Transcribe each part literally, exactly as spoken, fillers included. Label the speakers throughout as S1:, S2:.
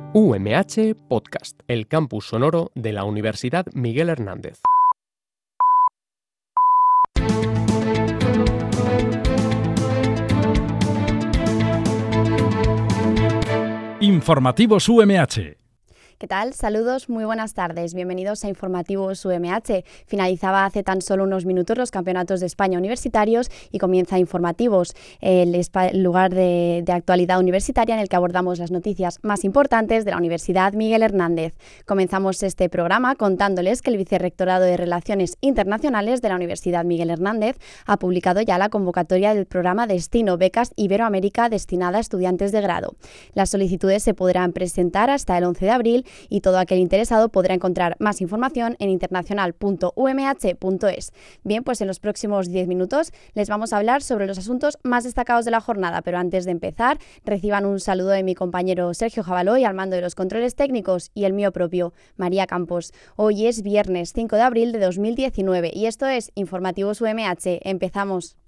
S1: U M H Podcast, el campus sonoro de la Universidad Miguel Hernández.
S2: Informativos U M H.
S3: ¿Qué tal? Saludos, muy buenas tardes. Bienvenidos a Informativos U M H. Finalizaba hace tan solo unos minutos los campeonatos de España universitarios y comienza Informativos, el lugar de, de actualidad universitaria en el que abordamos las noticias más importantes de la Universidad Miguel Hernández. Comenzamos este programa contándoles que el Vicerrectorado de Relaciones Internacionales de la Universidad Miguel Hernández ha publicado ya la convocatoria del programa Destino Becas Iberoamérica destinada a estudiantes de grado. Las solicitudes se podrán presentar hasta el once de abril y todo aquel interesado podrá encontrar más información en internacional punto u m h punto es. Bien, pues en los próximos diez minutos les vamos a hablar sobre los asuntos más destacados de la jornada, pero antes de empezar, reciban un saludo de mi compañero Sergio Jabaloy al mando de los controles técnicos y el mío propio, María Campos. Hoy es viernes cinco de abril de dos mil diecinueve y esto es Informativos U M H. Empezamos.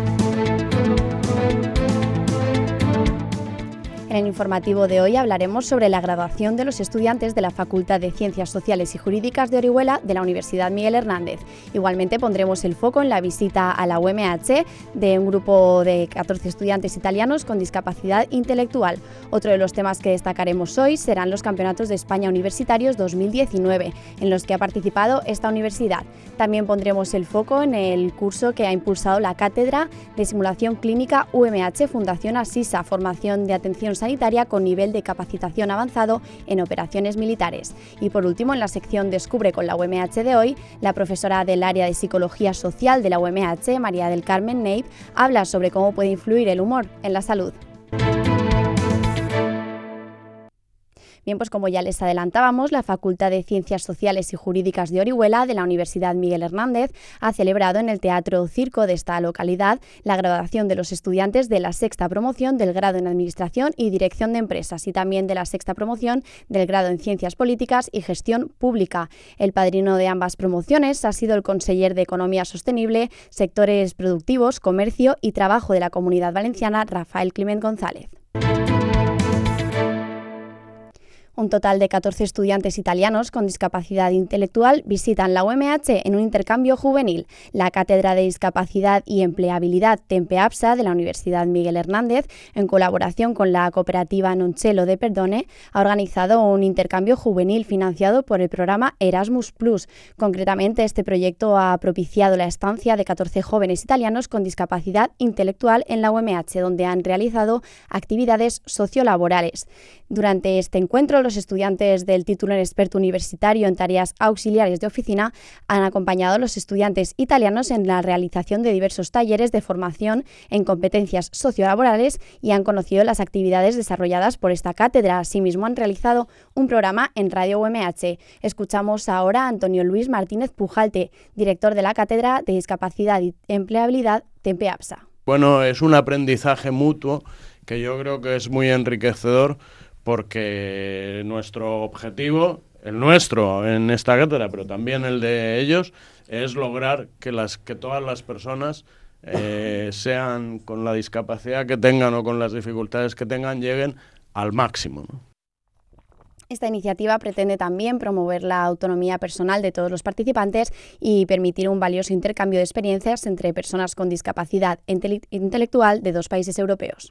S3: En el informativo de hoy hablaremos sobre la graduación de los estudiantes de la Facultad de Ciencias Sociales y Jurídicas de Orihuela de la Universidad Miguel Hernández. Igualmente pondremos el foco en la visita a la U M H de un grupo de catorce estudiantes italianos con discapacidad intelectual. Otro de los temas que destacaremos hoy serán los Campeonatos de España Universitarios dos mil diecinueve, en los que ha participado esta universidad. También pondremos el foco en el curso que ha impulsado la Cátedra de Simulación Clínica U M H Fundación Asisa, formación de atención sanitaria con nivel de capacitación avanzado en operaciones militares. Y por último, en la sección Descubre con la U M H de hoy, la profesora del área de Psicología Social de la U M H, María del Carmen Neib, habla sobre cómo puede influir el humor en la salud. Bien, pues como ya les adelantábamos, la Facultad de Ciencias Sociales y Jurídicas de Orihuela de la Universidad Miguel Hernández ha celebrado en el Teatro Circo de esta localidad la graduación de los estudiantes de la sexta promoción del grado en Administración y Dirección de Empresas y también de la sexta promoción del grado en Ciencias Políticas y Gestión Pública. El padrino de ambas promociones ha sido el conseller de Economía Sostenible, Sectores Productivos, Comercio y Trabajo de la Comunidad Valenciana, Rafael Climent González. Un total de catorce estudiantes italianos con discapacidad intelectual visitan la U M H en un intercambio juvenil. La Cátedra de Discapacidad y Empleabilidad Tempe-APSA de la Universidad Miguel Hernández, en colaboración con la cooperativa Noncello de Perdone, ha organizado un intercambio juvenil financiado por el programa Erasmus plus. Concretamente, este proyecto ha propiciado la estancia de catorce jóvenes italianos con discapacidad intelectual en la U M H, donde han realizado actividades sociolaborales. Durante este encuentro, los estudiantes del título en experto universitario en tareas auxiliares de oficina han acompañado a los estudiantes italianos en la realización de diversos talleres de formación en competencias sociolaborales y han conocido las actividades desarrolladas por esta cátedra. Asimismo, han realizado un programa en Radio U M H. Escuchamos ahora a Antonio Luis Martínez Pujalte, director de la Cátedra de Discapacidad y Empleabilidad Tempe-APSA.
S4: Bueno, es un aprendizaje mutuo que yo creo que es muy enriquecedor, porque nuestro objetivo, el nuestro en esta cátedra, pero también el de ellos, es lograr que las que todas las personas, eh, sean con la discapacidad que tengan o con las dificultades que tengan, lleguen al máximo, ¿no?
S3: Esta iniciativa pretende también promover la autonomía personal de todos los participantes y permitir un valioso intercambio de experiencias entre personas con discapacidad intele- intelectual de dos países europeos.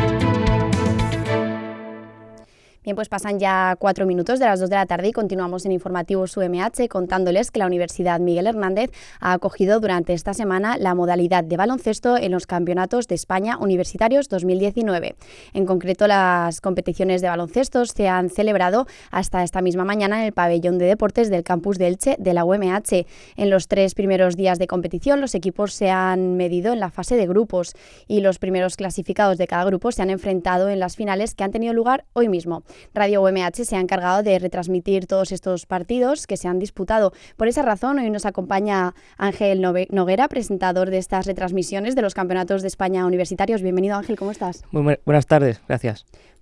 S3: Bien, pues pasan ya cuatro minutos de las dos de la tarde y continuamos en Informativos U M H contándoles que la Universidad Miguel Hernández ha acogido durante esta semana la modalidad de baloncesto en los Campeonatos de España Universitarios dos mil diecinueve. En concreto, las competiciones de baloncesto se han celebrado hasta esta misma mañana en el pabellón de deportes del campus de Elche de la U M H. En los tres primeros días de competición, los equipos se han medido en la fase de grupos y los primeros clasificados de cada grupo se han enfrentado en las finales que han tenido lugar hoy mismo. Radio U M H se ha encargado de retransmitir todos estos partidos que se han disputado. Por esa razón, hoy nos acompaña Ángel Noguera, presentador de estas retransmisiones de los Campeonatos de España Universitarios. Bienvenido, Ángel, ¿cómo estás?
S5: Muy bu- buenas tardes, gracias.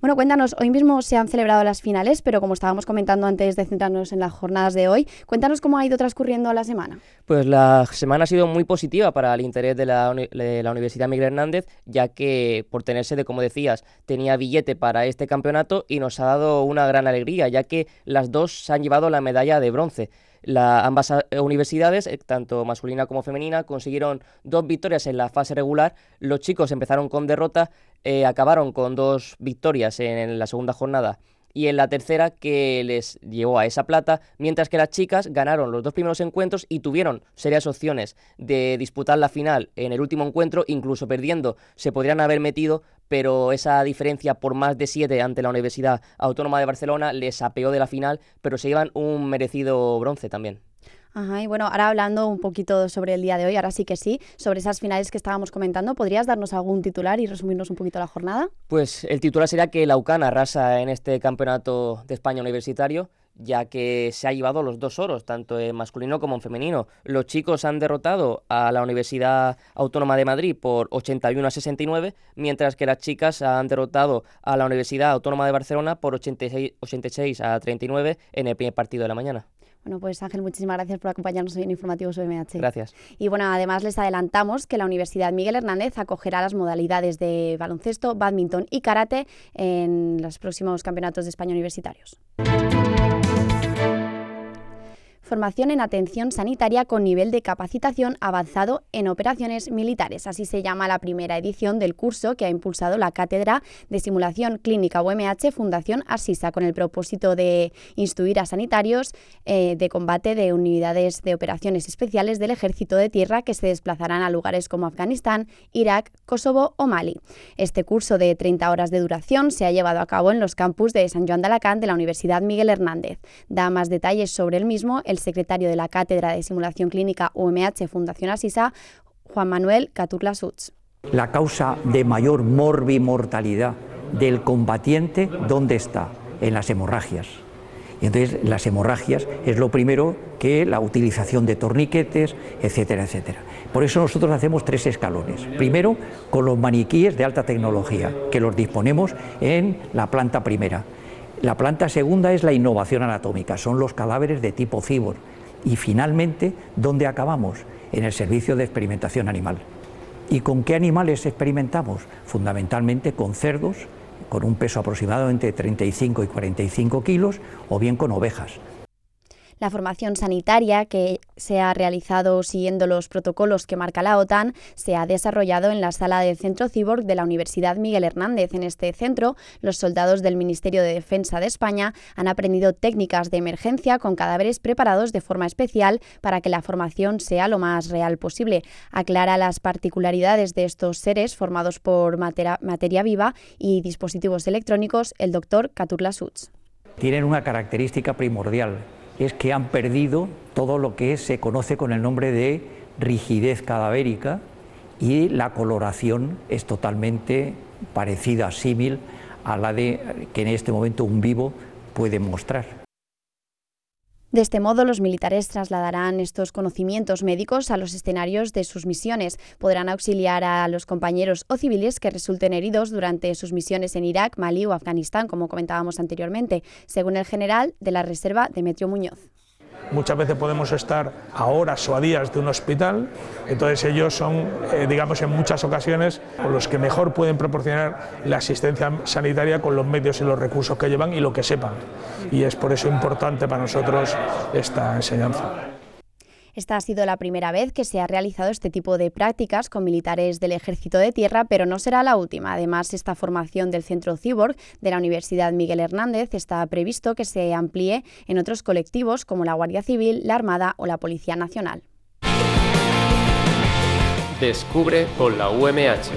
S3: Bueno, cuéntanos, hoy mismo se han celebrado las finales, pero como estábamos comentando antes de centrarnos en las jornadas de hoy, cuéntanos cómo ha ido transcurriendo la semana.
S2: Pues la semana ha sido muy positiva para el interés de la, uni- de la Universidad Miguel Hernández, ya que por tener sede, como decías, tenía billete para este campeonato y nos ha dado una gran alegría, ya que las dos se han llevado la medalla de bronce. La, ambas a, universidades, eh, tanto masculina como femenina, consiguieron dos victorias en la fase regular. Los chicos empezaron con derrota, eh, acabaron con dos victorias en, en la segunda jornada y en la tercera, que les llevó a esa plata, mientras que las chicas ganaron los dos primeros encuentros y tuvieron serias opciones de disputar la final en el último encuentro, incluso perdiendo se podrían haber metido, pero esa diferencia por más de siete ante la Universidad Autónoma de Barcelona les apeó de la final, pero se llevan un merecido bronce también.
S3: Ajá, y bueno, ahora hablando un poquito sobre el día de hoy, ahora sí que sí, sobre esas finales que estábamos comentando, ¿podrías darnos algún titular y resumirnos un poquito la jornada?
S2: Pues el titular sería que la U C A N arrasa en este campeonato de España universitario, ya que se ha llevado los dos oros, tanto en masculino como en femenino. Los chicos han derrotado a la Universidad Autónoma de Madrid por ochenta y uno a sesenta y nueve, mientras que las chicas han derrotado a la Universidad Autónoma de Barcelona por ochenta y seis a treinta y nueve en el primer partido de la mañana.
S3: Bueno, pues Ángel, muchísimas gracias por acompañarnos hoy en Informativos U M H.
S2: Gracias.
S3: Y bueno, además les adelantamos que la Universidad Miguel Hernández acogerá las modalidades de baloncesto, bádminton y karate en los próximos campeonatos de España universitarios. Formación en atención sanitaria con nivel de capacitación avanzado en operaciones militares. Así se llama la primera edición del curso que ha impulsado la Cátedra de Simulación Clínica U M H Fundación Asisa, con el propósito de instruir a sanitarios eh, de combate de unidades de operaciones especiales del Ejército de Tierra que se desplazarán a lugares como Afganistán, Irak, Kosovo o Mali. Este curso de treinta horas de duración se ha llevado a cabo en los campus de Sant Joan d'Alacant de la Universidad Miguel Hernández. Da más detalles sobre el mismo el secretario de la Cátedra de Simulación Clínica U M H Fundación Asisa, Juan Manuel Caturla Suts.
S5: La causa de mayor morbimortalidad del combatiente, ¿dónde está? En las hemorragias. Y entonces las hemorragias es lo primero que la utilización de torniquetes, etcétera, etcétera. Por eso nosotros hacemos tres escalones. Primero, con los maniquíes de alta tecnología, que los disponemos en la planta primera. La planta segunda es la innovación anatómica, son los cadáveres de tipo cibor. Y finalmente, ¿dónde acabamos? En el servicio de experimentación animal. ¿Y con qué animales experimentamos? Fundamentalmente con cerdos, con un peso aproximado entre treinta y cinco y cuarenta y cinco kilos, o bien con ovejas.
S3: La formación sanitaria, que se ha realizado siguiendo los protocolos que marca la OTAN, se ha desarrollado en la sala del Centro Cyborg de la Universidad Miguel Hernández. En este centro, los soldados del Ministerio de Defensa de España han aprendido técnicas de emergencia con cadáveres preparados de forma especial para que la formación sea lo más real posible. Aclara las particularidades de estos seres formados por materia, materia viva y dispositivos electrónicos el doctor Caturla Suts.
S5: Tienen una característica primordial, es que han perdido todo lo que se conoce con el nombre de rigidez cadavérica y la coloración es totalmente parecida, símil a la de que en este momento un vivo puede mostrar.
S3: De este modo, los militares trasladarán estos conocimientos médicos a los escenarios de sus misiones. Podrán auxiliar a los compañeros o civiles que resulten heridos durante sus misiones en Irak, Malí o Afganistán, como comentábamos anteriormente, según el general de la Reserva, Demetrio Muñoz.
S6: Muchas veces podemos estar a horas o a días de un hospital, entonces ellos son, eh, digamos, en muchas ocasiones los que mejor pueden proporcionar la asistencia sanitaria con los medios y los recursos que llevan y lo que sepan. Y es por eso importante para nosotros esta enseñanza.
S3: Esta ha sido la primera vez que se ha realizado este tipo de prácticas con militares del Ejército de Tierra, pero no será la última. Además, esta formación del Centro Cyborg de la Universidad Miguel Hernández está previsto que se amplíe en otros colectivos como la Guardia Civil, la Armada o la Policía Nacional.
S1: Descubre con la U M H.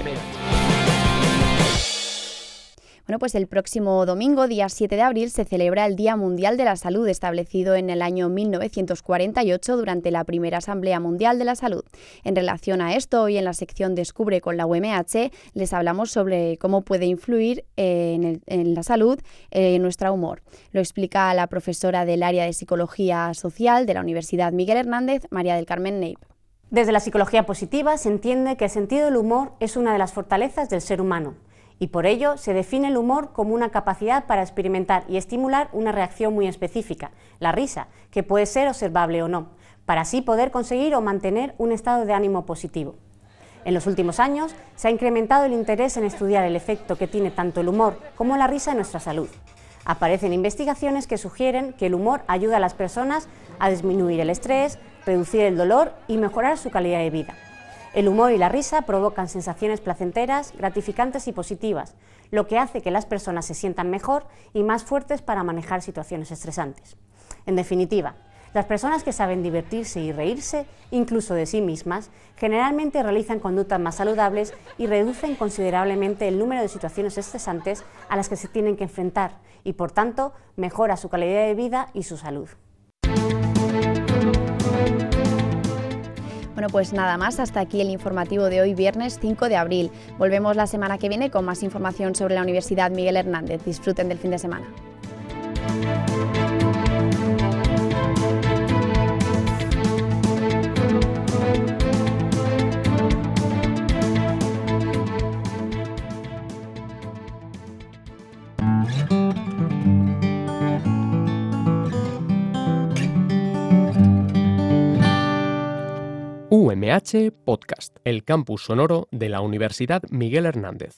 S3: Bueno, pues el próximo domingo, día siete de abril, se celebra el Día Mundial de la Salud, establecido en el año mil novecientos cuarenta y ocho durante la primera Asamblea Mundial de la Salud. En relación a esto, hoy en la sección Descubre con la U M H les hablamos sobre cómo puede influir en, el, en la salud eh, nuestro humor. Lo explica la profesora del área de Psicología Social de la Universidad Miguel Hernández, María del Carmen Neip.
S7: Desde la psicología positiva se entiende que el sentido del humor es una de las fortalezas del ser humano y por ello se define el humor como una capacidad para experimentar y estimular una reacción muy específica, la risa, que puede ser observable o no, para así poder conseguir o mantener un estado de ánimo positivo. En los últimos años se ha incrementado el interés en estudiar el efecto que tiene tanto el humor como la risa en nuestra salud. Aparecen investigaciones que sugieren que el humor ayuda a las personas a disminuir el estrés, reducir el dolor y mejorar su calidad de vida. El humor y la risa provocan sensaciones placenteras, gratificantes y positivas, lo que hace que las personas se sientan mejor y más fuertes para manejar situaciones estresantes. En definitiva, las personas que saben divertirse y reírse, incluso de sí mismas, generalmente realizan conductas más saludables y reducen considerablemente el número de situaciones estresantes a las que se tienen que enfrentar y, por tanto, mejora su calidad de vida y su salud.
S3: Bueno, pues nada más, hasta aquí el informativo de hoy, viernes cinco de abril. Volvemos la semana que viene con más información sobre la Universidad Miguel Hernández. Disfruten del fin de semana.
S1: U M H Podcast, el campus sonoro de la Universidad Miguel Hernández.